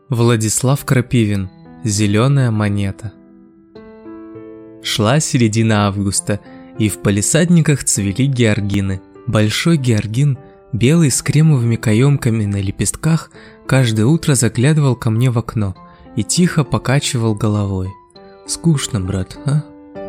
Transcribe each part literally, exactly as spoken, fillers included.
Владислав Крапивин. Зеленая монета. Шла середина августа, и в палисадниках цвели георгины. Большой георгин, белый с кремовыми каемками на лепестках, каждое утро заглядывал ко мне в окно и тихо покачивал головой. Скучно, брат, а?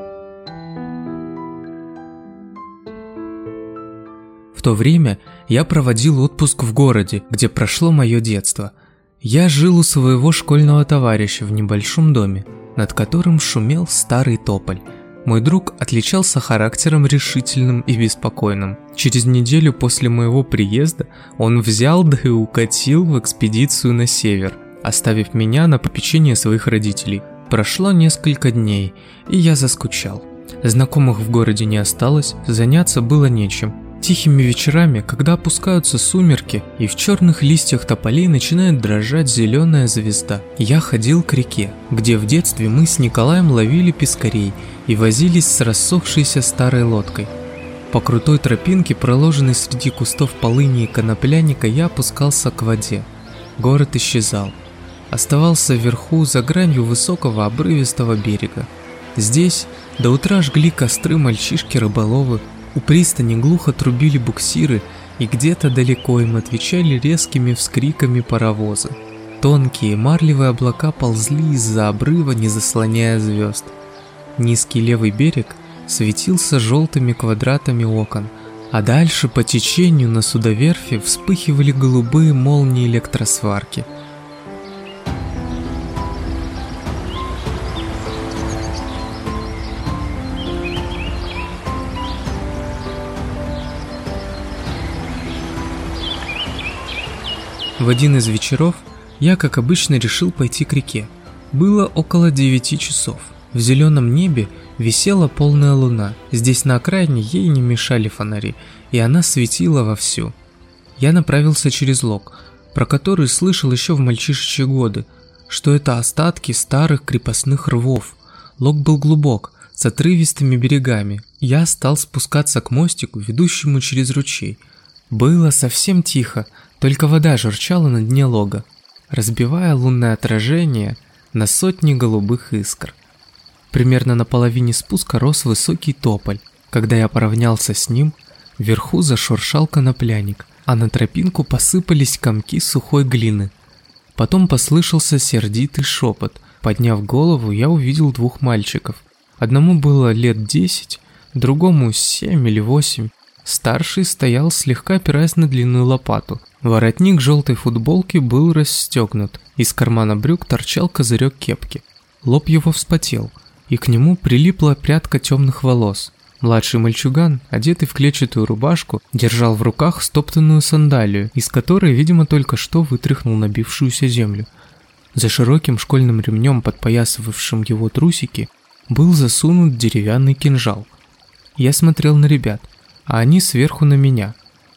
В то время я проводил отпуск в городе, где прошло мое детство. Я жил у своего школьного товарища в небольшом доме, над которым шумел старый тополь. Мой друг отличался характером решительным и беспокойным. Через неделю после моего приезда он взял да и укатил в экспедицию на север, оставив меня на попечение своих родителей. Прошло несколько дней, и я заскучал. Знакомых в городе не осталось, заняться было нечем. Тихими вечерами, когда опускаются сумерки и в черных листьях тополей начинает дрожать зеленая звезда, я ходил к реке, где в детстве мы с Николаем ловили пескарей и возились с рассохшейся старой лодкой. По крутой тропинке, проложенной среди кустов полыни и коноплянника, я опускался к воде. Город исчезал. Оставался вверху, за гранью высокого обрывистого берега. Здесь до утра жгли костры мальчишки-рыболовы, у пристани глухо трубили буксиры, и где-то далеко им отвечали резкими вскриками паровозы. Тонкие марлевые облака ползли из-за обрыва, не заслоняя звезд. Низкий левый берег светился желтыми квадратами окон, а дальше по течению на судоверфи вспыхивали голубые молнии электросварки. В один из вечеров я, как обычно, решил пойти к реке. Было около девяти часов. В зеленом небе висела полная луна. Здесь на окраине ей не мешали фонари, и она светила вовсю. Я направился через лог, про который слышал еще в мальчишечьи годы, что это остатки старых крепостных рвов. Лог был глубок, с отрывистыми берегами. Я стал спускаться к мостику, ведущему через ручей. Было совсем тихо, только вода журчала на дне лога, разбивая лунное отражение на сотни голубых искр. Примерно на половине спуска рос высокий тополь. Когда я поравнялся с ним, вверху зашуршал конопляник, а на тропинку посыпались комки сухой глины. Потом послышался сердитый шепот. Подняв голову, я увидел двух мальчиков. Одному было лет десять, другому семь или восемь. Старший стоял, слегка опираясь на длинную лопату. Воротник желтой футболки был расстегнут, из кармана брюк торчал козырек кепки. Лоб его вспотел, и к нему прилипла прядка темных волос. Младший мальчуган, одетый в клетчатую рубашку, держал в руках стоптанную сандалию, из которой, видимо, только что вытряхнул набившуюся землю. За широким школьным ремнем, подпоясывавшим его трусики, был засунут деревянный кинжал. Я смотрел на ребят, а они сверху на меня.